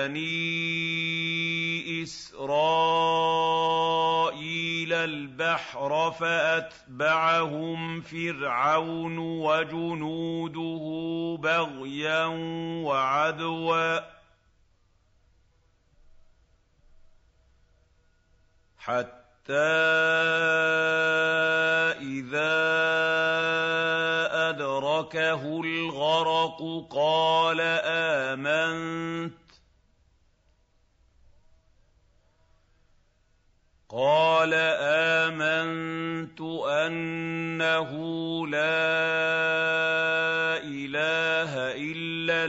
بِبَنِي إِسْرَائِيلَ الْبَحْرَ فَأَتْبَعَهُمْ فِرْعَوْنُ وَجُنُودُهُ بَغْيًا وَعَدْوًا حَتَّىٰ إِذَا أَدْرَكَهُ الْغَرَقُ قَالَ آمَنتُ أَنَّهُ لَا إِلَٰهَ إِلَّا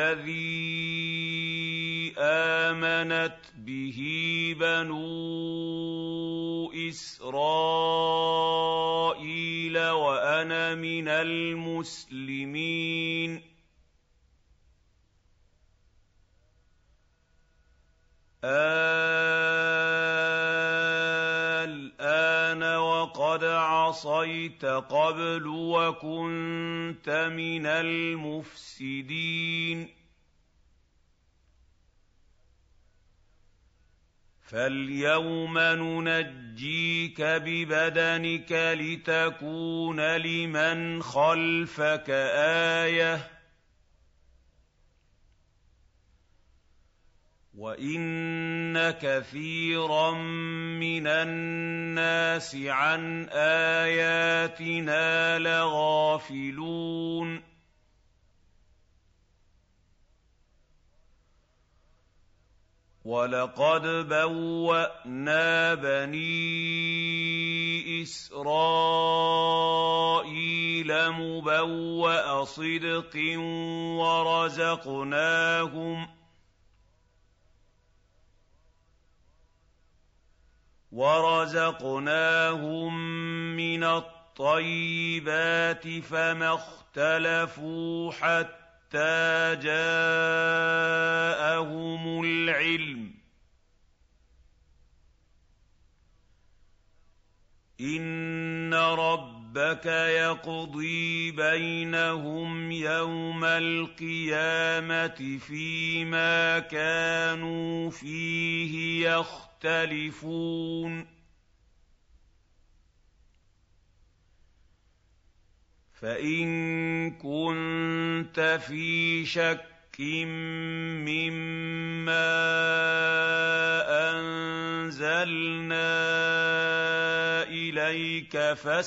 الَّذِي آمَنَتْ بِهِ بَنُو إِسْرَائِيلَ وَأَنَا مِنَ الْمُسْلِمِينَ. الْآنَ وَقَدْ عَصَيْتَ قَبْلُ وَكُنتَ مِنَ الْمُفْسِدِينَ. فَالْيَوْمَ نُنَجِّيكَ بِبَدَنِكَ لِتَكُونَ لِمَنْ خَلْفَكَ آيَةً ۚ وَإِنَّ كَثِيرًا مِّنَ النَّاسِ عَنْ آيَاتِنَا لَغَافِلُونَ. وَلَقَدْ بَوَّأْنَا بَنِي إِسْرَائِيلَ مُبَوَّأَ صِدْقٍ وَرَزَقْنَاهُم مِّنَ الطَّيِّبَاتِ فَمَا اخْتَلَفُوا حَتَّىٰ جَاءَهُمُ الْعِلْمُ ۚ إِنَّ رَبَّكَ يَقْضِي بَيْنَهُمْ يَوْمَ الْقِيَامَةِ فِيمَا كَانُوا فِيهِ يَخْتَلِفُونَ. فَإِن كُنتَ فِي شَكٍّ مِّمَّا أَنزَلْنَا إِلَيْكَ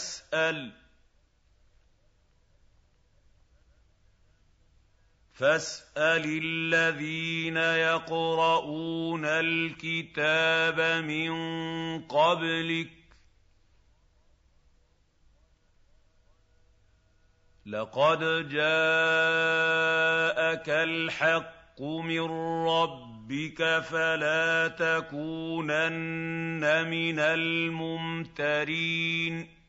فَاسْأَلِ الَّذِينَ يَقْرَءُونَ الْكِتَابَ مِن قَبْلِكَ ۚ لَقَدْ جَاءَكَ الْحَقُّ مِن رَّبِّكَ فَلَا تَكُونَنَّ مِنَ الْمُمْتَرِينَ.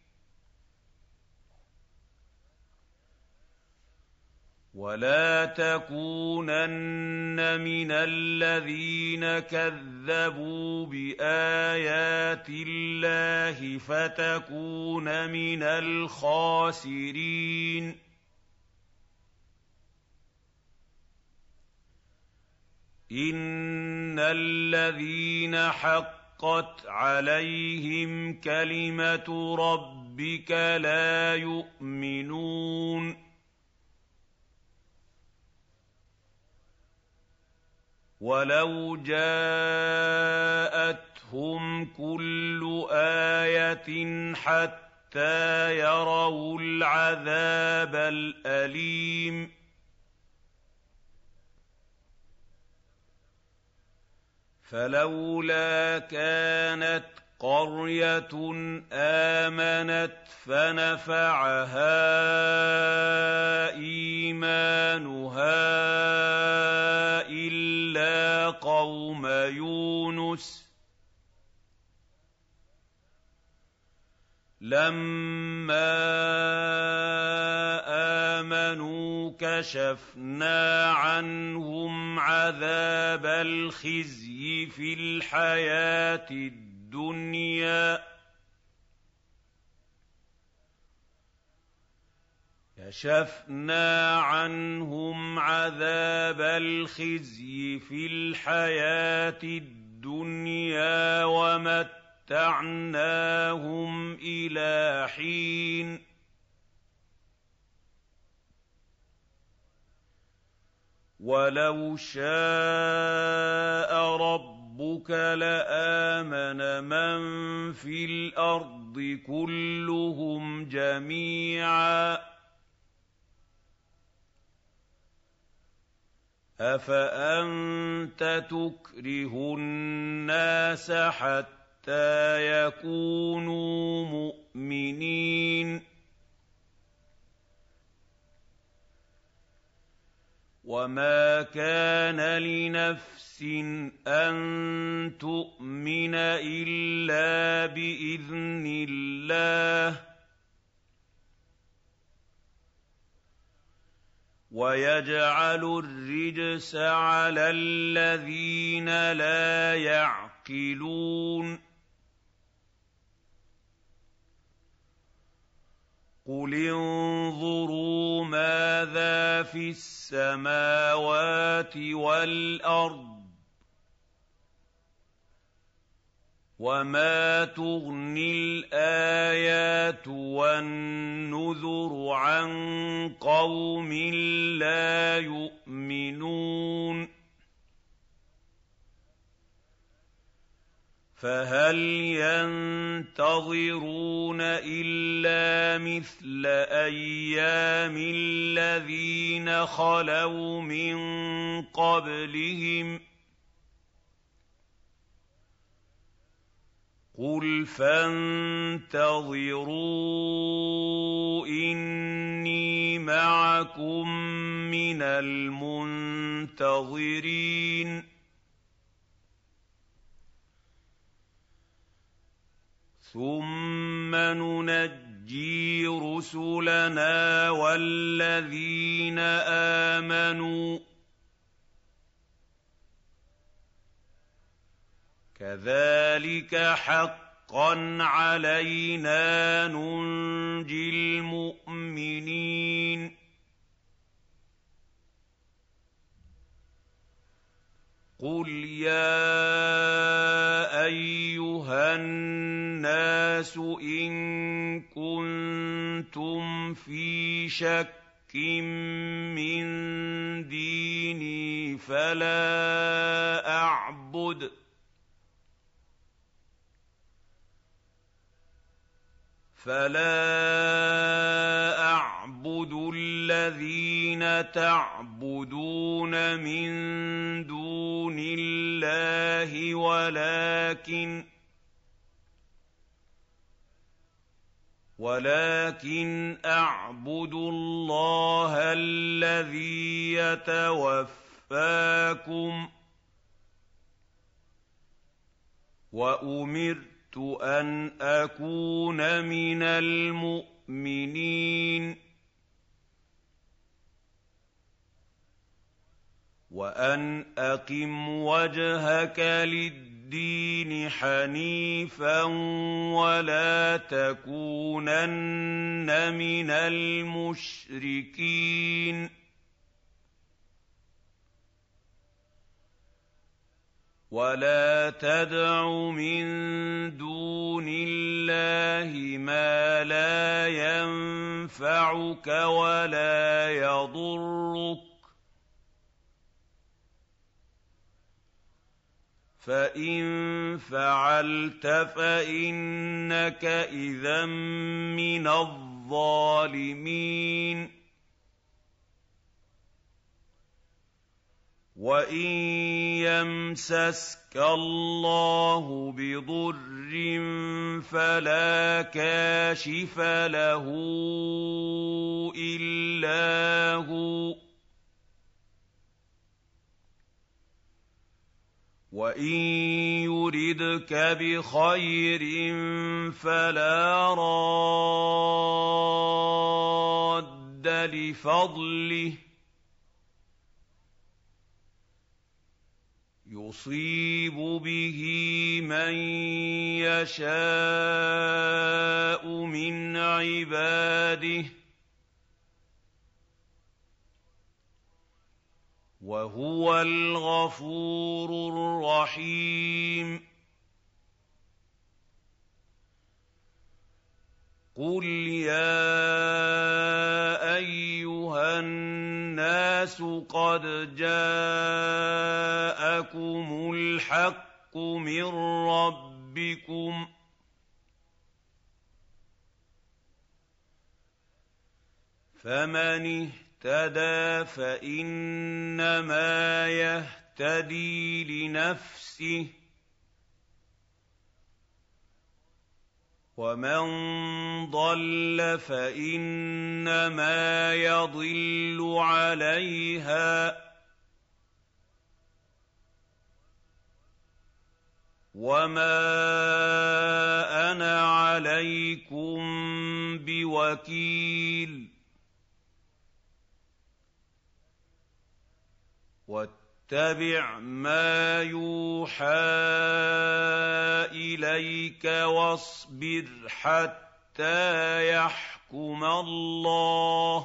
وَلَا تَكُونَنَّ مِنَ الَّذِينَ كَذَّبُوا بِآيَاتِ اللَّهِ فَتَكُونَ مِنَ الْخَاسِرِينَ. إِنَّ الَّذِينَ حَقَّتْ عَلَيْهِمْ كَلِمَةُ رَبِّكَ لَا يُؤْمِنُونَ. وَلَوْ جَاءَتْهُمْ كُلُّ آيَةٍ حَتَّىٰ يَرَوُا الْعَذَابَ الْأَلِيمَ فَلَوْلَا كَانَتْ قَرْيَةٌ آمَنَتْ فَنَفَعَهَا إِيمَانُهَا إِلَّا فَلَمَّا آمَنُوا كَشَفْنَا عَنْهُمْ عَذَابَ الْخِزْيِ فِي الْحَيَاةِ الدُّنْيَا وَمَتَّعْنَاهُمْ إِلَىٰ حِينٍ وَلَوْ شَاءَ رَبُّكَ لَآمَنَ مَن فِي الْأَرْضِ كُلُّهُمْ جَمِيعًا ۚ أَفَأَنتَ تُكْرِهُ النَّاسَ حَتَّىٰ يَكُونُوا مُؤْمِنِينَ وَمَا كَانَ لِنَفْسٍ أَن تُؤْمِنَ إِلَّا بِإِذْنِ اللَّهِ ۚ وَيَجْعَلُ الرِّجْسَ عَلَى الَّذِينَ لَا يَعْقِلُونَ قُلِ انظُرُوا مَاذَا فِي السَّمَاوَاتِ وَالْأَرْضِ وَمَا تُغْنِي الْآيَاتُ وَالنُّذُرُ عَن قَوْمٍ لَّا يُؤْمِنُونَ فَهَلْ يَنتَظِرُونَ إِلَّا مِثْلَ أَيَّامِ الَّذِينَ خَلَوْا مِن قَبْلِهِمْ ۚ قُلْ فَانتَظِرُوا إِنِّي مَعَكُم مِّنَ الْمُنتَظِرِينَ ثُمَّ نُنَجِّي رُسُلَنَا وَالَّذِينَ آمَنُوا ۚ كَذَٰلِكَ حَقًّا عَلَيْنَا نُنجِي الْمُؤْمِنِينَ قُلْ يَا أَيُّهَا النَّاسُ إِن كُنتُمْ فِي شَكٍّ مِّن دِينِي فَلَا أَعْبُدُ الَّذِينَ تَعْبُدُونَ مِن دُونِ اللَّهِ وَلَٰكِنْ أَعْبُدُ اللَّهَ الَّذِي يَتَوَفَّاكُمْ ۖ وَأُمِرْتُ أَنْ أَكُونَ مِنَ الْمُؤْمِنِينَ وَأَنْ أَقِمْ وَجْهَكَ لِلدِّينِ حَنِيفًا وَلَا تَكُونَنَّ مِنَ الْمُشْرِكِينَ وَلَا تَدْعُ مِن دُونِ اللَّهِ مَا لَا يَنفَعُكَ وَلَا يَضُرُّكَ ۖ فَإِن فَعَلْتَ فَإِنَّكَ إِذًا مِّنَ الظَّالِمِينَ وَإِن يَمْسَسْكَ اللَّهُ بِضُرٍّ فَلَا كَاشِفَ لَهُ إِلَّا هُوَ وَإِن يُرِدْكَ بِخَيْرٍ فَلَا رَادَّ لِفَضْلِهِ ۚ يُصِيبُ بِهِ مَن يَشَاءُ مِنْ عِبَادِهِ ۚ وَهُوَ الْغَفُورُ الرَّحِيمُ. قُلْ يَا أَيُّهَا النَّاسُ قَدْ جَاءَكُمُ الْحَقُّ مِن رَّبِّكُمْ ۖ فَمَنِ اهْتَدَىٰ فَإِنَّمَا يَهْتَدِي لِنَفْسِهِ ۖ وَمَن ضَلَّ فَإِنَّمَا يَضِلُّ عَلَيْهَا ۖ وَمَا أَنَا عَلَيْكُم بِوَكِيلٍ. وَاتَّبِعْ مَا يُوحَىٰ إِلَيْكَ وَاصْبِرْ حَتَّىٰ يَحْكُمَ اللَّهُ ۚ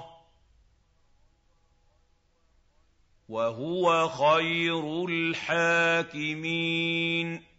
وَهُوَ خَيْرُ الْحَاكِمِينَ.